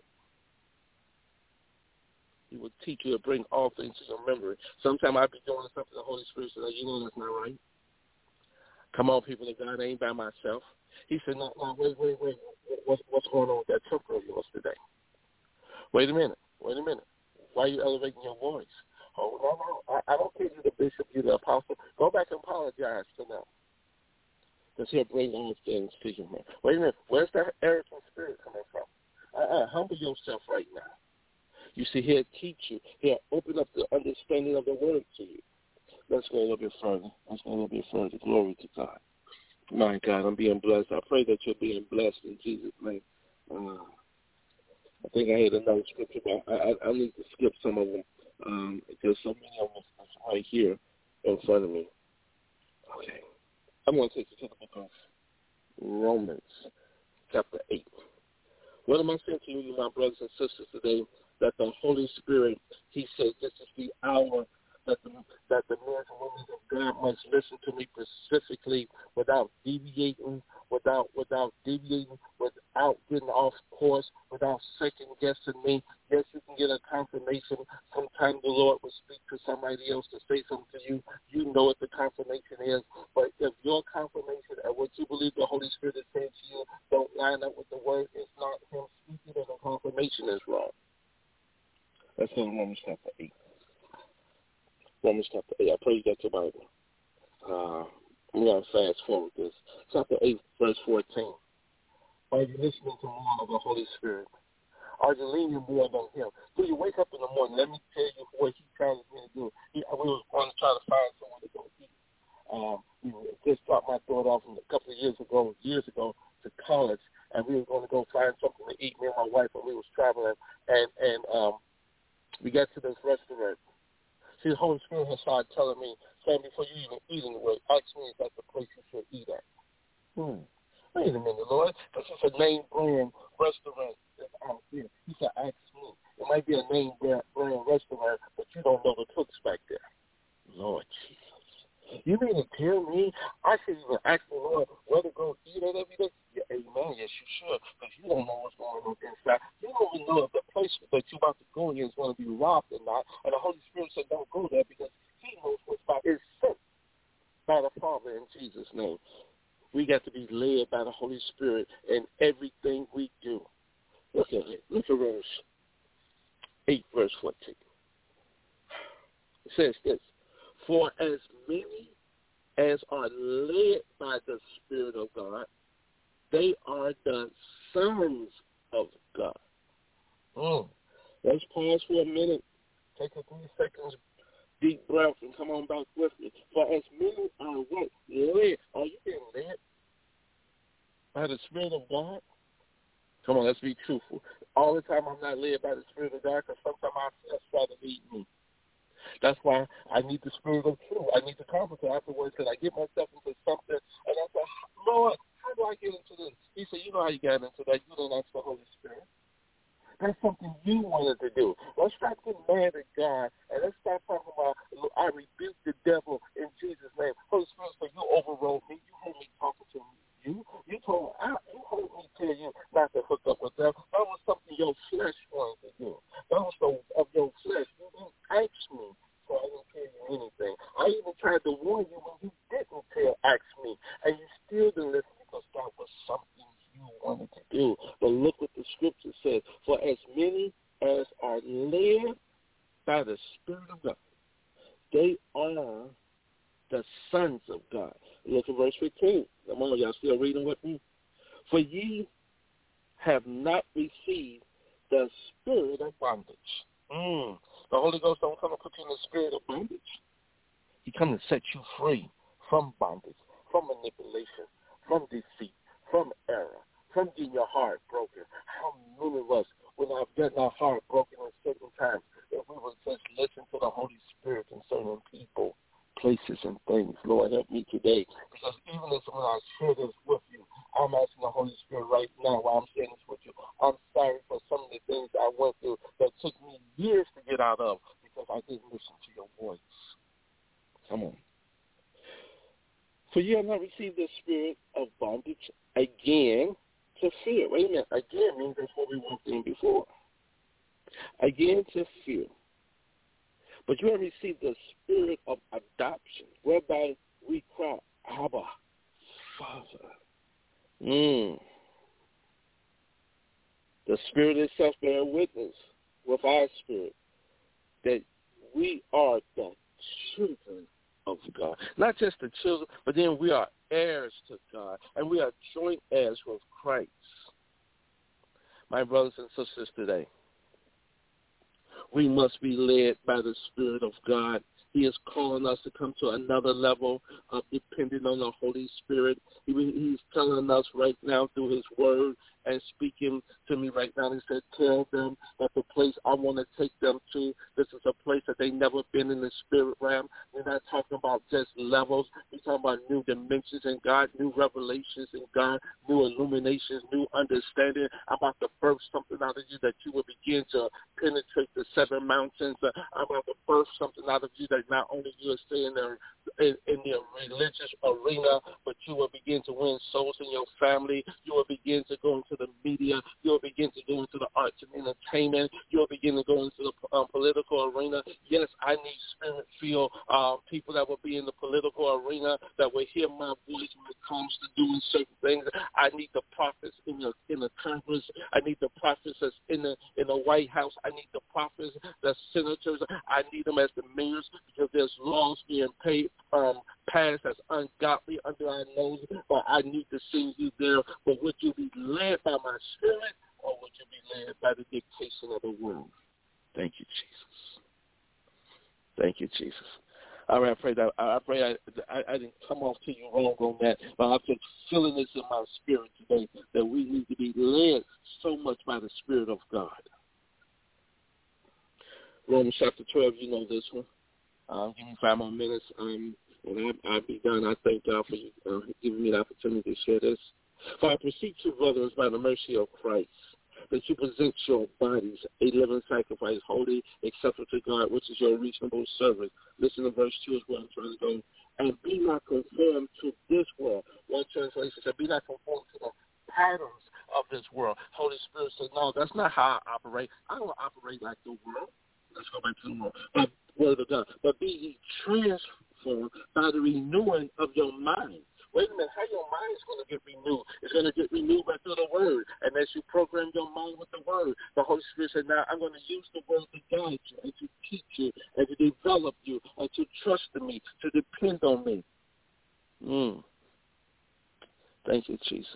He will teach you to bring all things to your memory. Sometimes I'll be doing something the Holy Spirit says, you know that's not right. Come on, people of God, I ain't by myself. He said, no, no, wait, wait, wait. What's, what's going on with that temper of yours today? Wait a minute. Wait a minute. Why are you elevating your voice? Oh, no, no. I, I don't care you the bishop, you the apostle. Go back and apologize to them. Because he'll bring all things to you, man. Wait a minute. Where's that arrogant spirit coming from? Uh-uh. Humble yourself right now. You see, he'll teach you. He'll open up the understanding of the word to you. Let's go a little bit further. Let's go a little bit further. Glory to God. My God, I'm being blessed. I pray that you're being blessed in Jesus' name. Uh, I think I had another scripture, but I, I, I need to skip some of them. Um, there's so many of them right here in front of me. Okay. I'm going to take you to the book of Romans, chapter eight. What am I saying to you, my brothers and sisters, today? That the Holy Spirit, he says, this is the hour that the, that the men and women of God must listen to me specifically without deviating, without without deviating, without getting off course, without second-guessing me. Yes, you can get a confirmation. Sometimes the Lord will speak to somebody else to say something to you. You know what the confirmation is. But if your confirmation and what you believe the Holy Spirit is saying to you don't line up with the word, it's not him speaking and the confirmation is wrong. Let's go to Romans chapter eight. Romans chapter eight. I pray you got your Bible. Uh, I'm going to fast forward this. Chapter eight, verse fourteen. Are you listening to more of the Holy Spirit? Are you leaning more on him? Do you wake up in the morning? Let me tell you what he challenged me to do. He, we was going to try to find someone to go eat. Um, we just dropped my thought off from a couple of years ago, years ago to college, and we were going to go find something to eat. Me and my wife, and we was traveling, and and um. We got to this restaurant. See, the Holy Spirit has started telling me, saying before you even eat anywhere, ask me if that's the place you should eat at. Hmm. Wait a minute, Lord. This is a name brand restaurant that's out here. He said, ask me. It might be a name brand restaurant, but you don't know the cooks back there. Lord Jesus. You mean to tell me I should even ask the Lord where to go eat at every day? Yeah, Amen. Yes, you should, because you don't know what's going on inside. You don't even know if the place that you're about to go in is going to be robbed or not. And the Holy Spirit said, don't go there because he knows what's about is sent by the Father in Jesus' name. We got to be led by the Holy Spirit in everything we do. Look at it. Look at verse eight, verse fourteen. It says this, for as many as are led by the Spirit of God, they are the sons of God. Mm. Let's pause for a minute. Take a three seconds deep breath and come on back with me. For as many are what? Led. Are you being led by the Spirit of God? Come on, let's be truthful. All the time I'm not led by the Spirit of God because sometimes I flesh try to lead me. That's why I need the Spirit of truth. I need the comforter afterwards because I get myself into something and I say, Lord, how do I get into this? He said, you know how you got into that. You didn't ask the Holy Spirit. That's something you wanted to do. Let's stop getting mad at God, and let's stop talking about, I rebuke the devil in Jesus' name. Holy Spirit, so you overrode me. You heard me talking to you. You told I, you heard me tell you not to hook up with them. That was something your flesh wanted to do. That was the, of your flesh. You didn't ask me, so I didn't tell you anything. I even tried to warn you when you didn't tell, ask me, and you still didn't listen because that was something you wanted to do. But look what the scripture says. For as many as are led by the Spirit of God, they are the sons of God. Look at verse fifteen. Come on, y'all still reading with me? For ye have not received the spirit of bondage. Mm. The Holy Ghost don't come to put you in the spirit of bondage. He comes to set you free from bondage, from manipulation, from deceit, from error, from getting your heart broken. How many of us, when I've gotten our heart broken at certain times, if we would just listen to the Holy Spirit concerning people, places, and things. Lord, help me today. Because even as when I share this with you, I'm asking the Holy Spirit right now while I'm sharing this with you, I'm sorry for some of the things I went through that took me years to get out of because I didn't listen to your voice. Come on. For you have not received the spirit of bondage again to fear. Wait a minute. Again means that's what we walked in before. Again to fear. But you have received the spirit of adoption, whereby we cry, Abba, Father. Mm. The Spirit itself bears witness with our spirit that we are the children of God. Not just the children, but then we are heirs to God, and we are joint heirs with Christ. My brothers and sisters today, we must be led by the Spirit of God. He is calling us to come to another level of depending on the Holy Spirit. He, he's telling us right now through his word and speaking to me right now. He said, tell them that the place I want to take them to, this is a place that they've never been in the spirit realm. We're not talking about just levels. We're talking about new dimensions in God, new revelations in God, new illuminations, new understanding. I'm about to birth something out of you that you will begin to penetrate the seven mountains. Uh, I'm about to birth something out of you that not only you are staying there in, in the religious arena, but you will begin to win souls in your family. You will begin to go into the media. You will begin to go into the arts and entertainment. You will begin to go into the um, political arena. Yes, I need spirit-filled uh, people that will be in the political arena, that will hear my voice when it comes to doing certain things. I need the prophets in the in the Congress. I need the prophets that's in the in the White House. I need the prophets that's senators. I need them as the mayors because there's laws being paid, um, passed that's ungodly under our nose. But I need to see you there. But would you be led by my spirit, or would you be led by the dictation of the world? Thank you, Jesus. Thank you, Jesus. All right, I pray that I pray I, I, I didn't come off to you wrong on that, but I'm just feeling this in my spirit today that we need to be led so much by the Spirit of God. Romans chapter twelve, you know this one. Uh, give me five more minutes, um, and I, I'll be done. I thank God for you uh, giving me the opportunity to share this. For I beseech you, brothers, by the mercy of Christ, that you present your bodies a living sacrifice, holy, acceptable to God, which is your reasonable service. Listen to verse two is where I'm trying to go. And be not conformed to this world. One translation said, be not conformed to the patterns of this world. Holy Spirit said, no, that's not how I operate. I don't operate like the world. Let's go back to the world. But, word of God. But be ye transformed by the renewing of your mind. Wait a minute, how your mind is going to get renewed? It's going to get renewed by through the word. And as you program your mind with the word, the Holy Spirit said, now I'm going to use the word to guide you and to teach you and to develop you and to trust in me, to depend on me. Mm. Thank you, Jesus.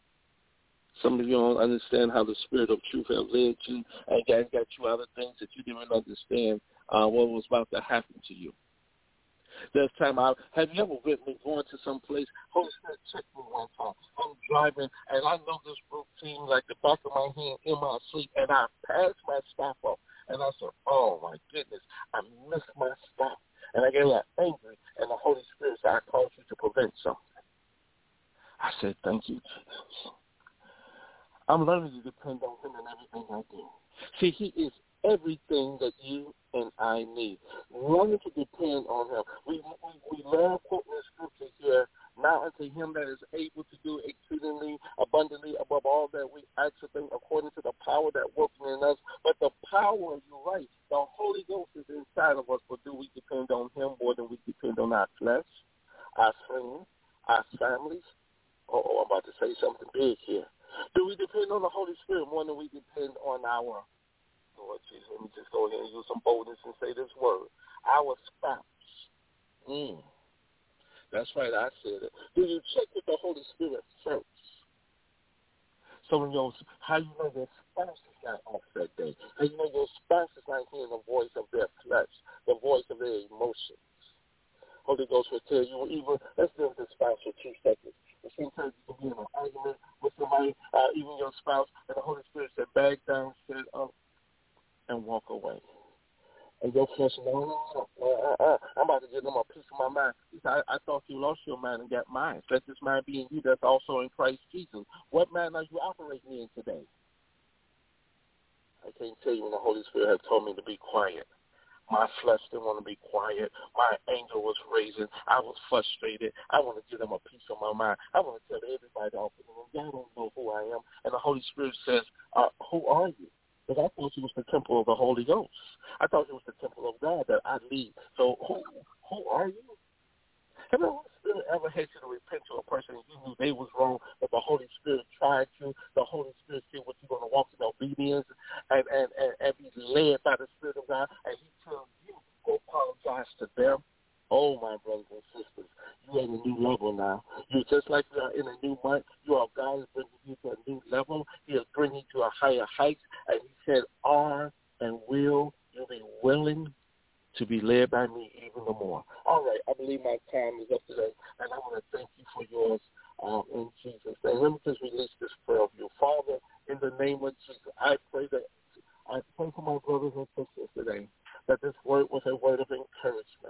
Some of you don't understand how the Spirit of truth has led you and got, got you out of things that you didn't understand uh, what was about to happen to you. There's time I have you ever with me going to some place? Holy Spirit checked me one time. I'm driving and I know this routine like the back of my hand in my sleep, and I passed my stop up and I said, oh my goodness, I missed my stop. And I get a lot angry, and the Holy Spirit said, I called you to prevent something. I said, thank you, Jesus. I'm learning to depend on him in everything I do. See, he is everything that you and I need. Learning to depend on him. We we, we learn quoting the scripture here, now unto him that is able to do exceedingly abundantly above all that we ask or think, according to the power that works in us. But the power, you're right, the Holy Ghost is inside of us, but do we depend on him more than we depend on our flesh, our friends, our families? Oh, oh, I'm about to say something big here. Do we depend on the Holy Spirit more than we depend on our, Lord Jesus, let me just go ahead and use some boldness and say this word, our spouse? Mm. That's right, I said it. Do you check with the Holy Spirit first? So when your, how you know your spouse is not off that day? How you know your spouse is not hearing the voice of their flesh, the voice of their emotions? Holy Ghost will tell you, even, let's deal with the spouse for two seconds. Sometimes you can be in an argument with somebody, uh, even your spouse, and the Holy Spirit said, back down, sit up, and walk away. And your flesh, no, no, no, uh, uh, I'm about to give them a piece of my mind. He said, I, I thought you lost your mind and got mine. Let this mind be in you that's also in Christ Jesus. What mind are you operating in today? I can't tell you when the Holy Spirit had told me to be quiet. My flesh didn't want to be quiet. My anger was raising. I was frustrated. I want to give them a piece of my mind. I want to tell everybody off, y'all don't know who I am. And the Holy Spirit says, uh, who are you? Because I thought you was the temple of the Holy Ghost. I thought it was the temple of God that I lead. So who who are you? Have the Holy Spirit ever had you to repent to a person and you knew they was wrong, but the Holy Spirit tried you? The Holy Spirit said what you're going to walk in obedience and, and, and, and be led by the Spirit of God, and he tells you, go apologize to them. Oh, my brothers and sisters, you're at a new level now. You're just like you are in a new month. You are God is bringing you to a new level. He is bringing you to a higher height. And he said, are and will you be willing to be led by me even the more? All right, I believe my time is up today, and I want to thank you for yours um, in Jesus' name. Let me just release this prayer of you. Father, in the name of Jesus, I pray that I pray for my brothers and sisters today that this word was a word of encouragement,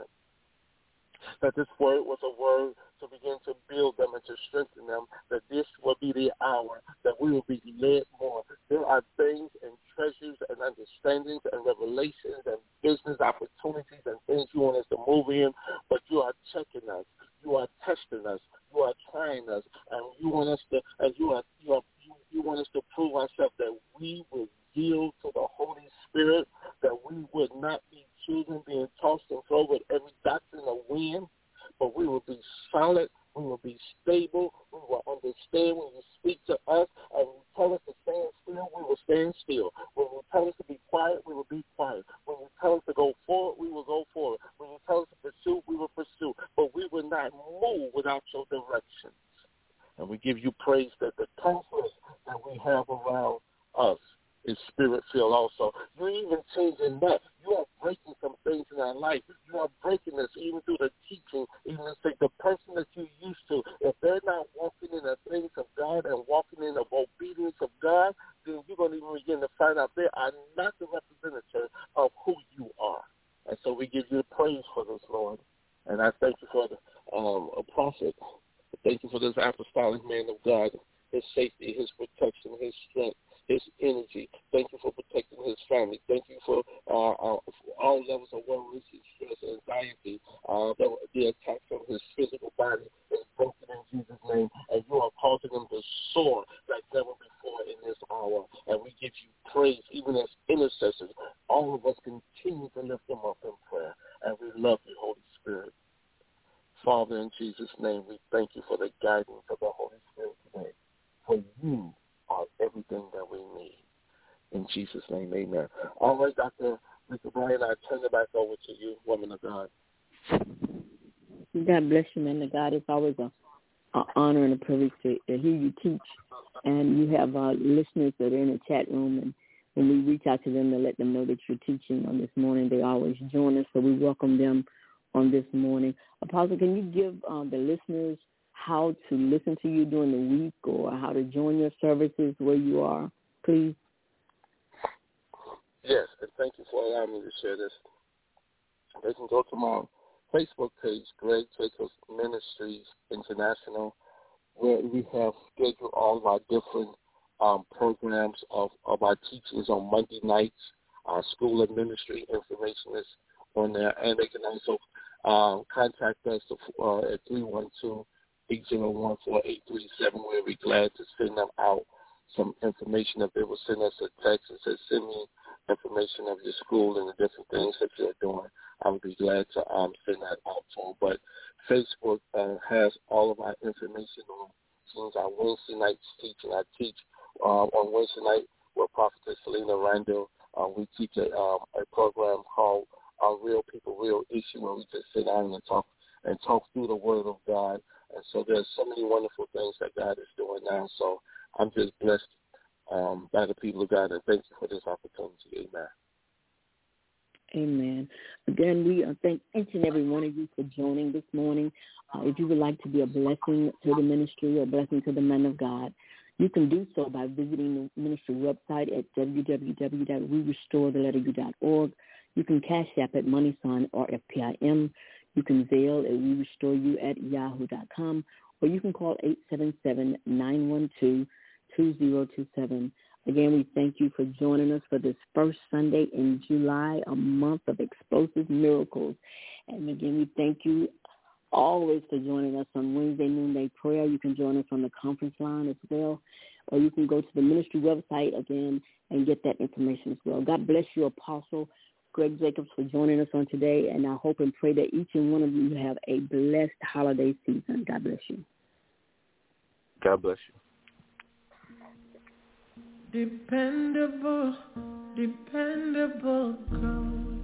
that this word was a word to begin to build them and to strengthen them, that this will be the hour that we will be led more. There are things and treasures and understandings and revelations and business opportunities and things you want us to move in, but you are checking us. You are testing us. You are trying us, and you want us to, and you are, you are, you, you want us to prove ourselves that we will yield to the Holy Spirit, that we would not be children being tossed and thrown with every doctrine of wind, but we will be solid, we will be stable, we will understand when you speak to us, and when you tell us to stand still, we will stand still. When you tell us to be quiet, we will be quiet. When you tell us to go forward, we will go forward. When you tell us to pursue, we will pursue. But we will not move without your directions. And we give you praise that the counselors that we have around us is spirit-filled also. You're even changing that. You are breaking some things in our life. You are breaking this even through the teaching, even to the person that you used to. If they're not walking in the things of God and walking in the obedience of God, then you're going to even begin to find out they are not the representative of who you are. And so we give you praise for this, Lord. And I thank you for the um, a prophet. Thank you for this apostolic man of God, his safety, his protection, his strength, his energy. Thank you for protecting his family. Thank you for, uh, uh, for all levels of worry, stress, anxiety. Uh, the, the attacks on his physical body is broken in Jesus' name, and you are causing him to soar like name, we thank you for the guidance of the Holy Spirit today. For you are everything that we need. In Jesus' name, amen. All right, Doctor Mister Brian, I turn it back over to you, woman of God. God bless you, man of God. It's always a, a honor and a privilege to, to hear you teach. And you have uh, listeners that are in the chat room, and when we reach out to them to let them know that you're teaching on this morning, they always join us, so we welcome them on this morning. Apostle, can you give uh, the listeners how to listen to you during the week or how to join your services where you are, please? Yes, and thank you for allowing me to share this. They can go to my Facebook page, Greg Jacobs Ministries International, where we have scheduled all of our different um, programs of, of our teachings on Monday nights. Our school of ministry information is on there, and they can also uh, contact us uh, at three one two, eight zero one, four eight three seven. We'll be glad to send them out some information. If they will send us a text and say, send me information of your school and the different things that you're doing, I would be glad to um, send that out to them. But Facebook uh, has all of our information on since our Wednesday nights teaching. I teach uh, on Wednesday night with Prophetess Selena Randall. Uh, we teach a, um, a program called uh, Real People, Real Issue, where we just sit down and talk and talk through the Word of God. And so there's so many wonderful things that God is doing now. So I'm just blessed um, by the people of God, and thank you for this opportunity. Amen. Amen. Again, we uh, thank each and every one of you for joining this morning. Uh, if you would like to be a blessing to the ministry or a blessing to the man of God, you can do so by visiting the ministry website at w w w dot we restore the letter u dot org. You can cash app at Money Sign or F P I M. You can Zelle at we restore you at yahoo dot com, or you can call eight seven seven, nine one two, two zero two seven. Again, we thank you for joining us for this first Sunday in July, a month of explosive miracles. And again, we thank you always for joining us on Wednesday noonday prayer. You can join us on the conference line as well, or you can go to the ministry website again and get that information as well. God bless you, Apostle Greg Jacobs, for joining us on today, and I hope and pray that each and one of you have a blessed holiday season. God bless you. God bless you. Dependable, dependable God.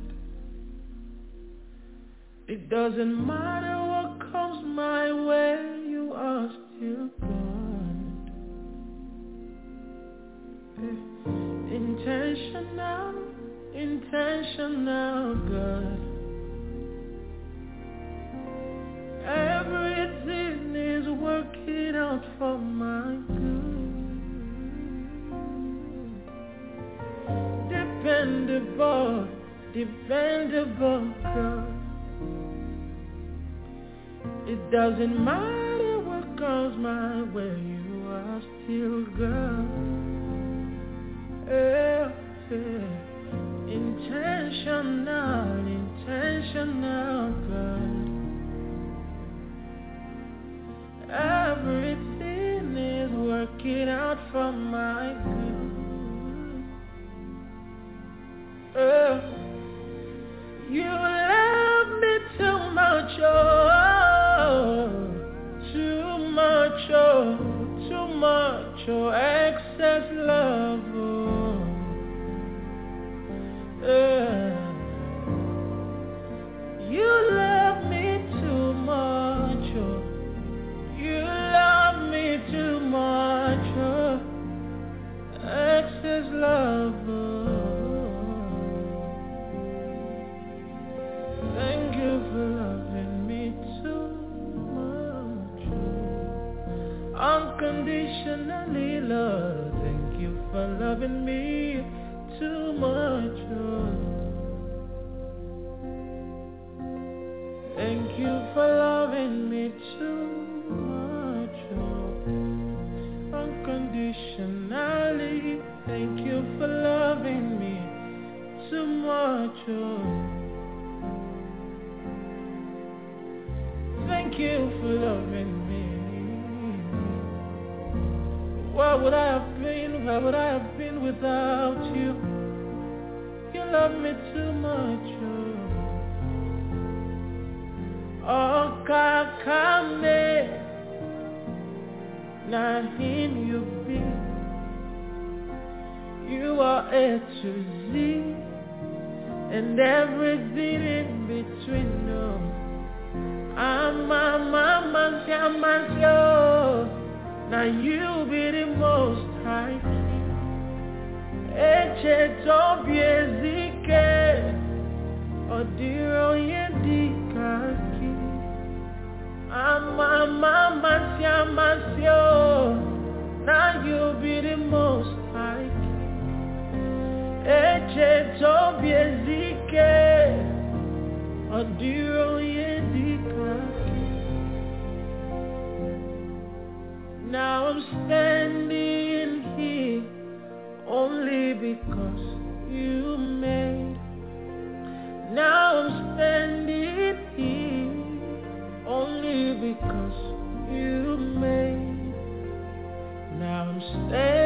It doesn't matter what comes my way, you are still God. Intentional, intentional God. Everything is working out for my good. Dependable, dependable God. It doesn't matter what comes my way, you are still God. Yeah, yeah. Intentional, intentional God. Everything is working out for my good. Uh, you love me too much, oh, too much, oh, too much, oh, excess love, oh, uh, you love me too much, oh, you love me too much, oh, excess love, oh. Thank you for loving me too much, oh. Unconditionally, Lord. Thank you for loving me too much, oh. Thank you for loving me too much, oh. Unconditionally. Thank you for loving me too much, oh. Thank you for loving me. Where would I have been? Where would I have been without you? You love me too much, Okakame, na him you be. You are A to Z, and everything in between. No, I'm a mama, yo. Now you be the most high. Eche tobi ezike, odiro yedikaki. I'm a mama, yo. Now you be the most high. Eche tobi ezike, odiro yedikaki. Now I'm standing here only because you made. Now I'm standing here only because you made. Now I'm standing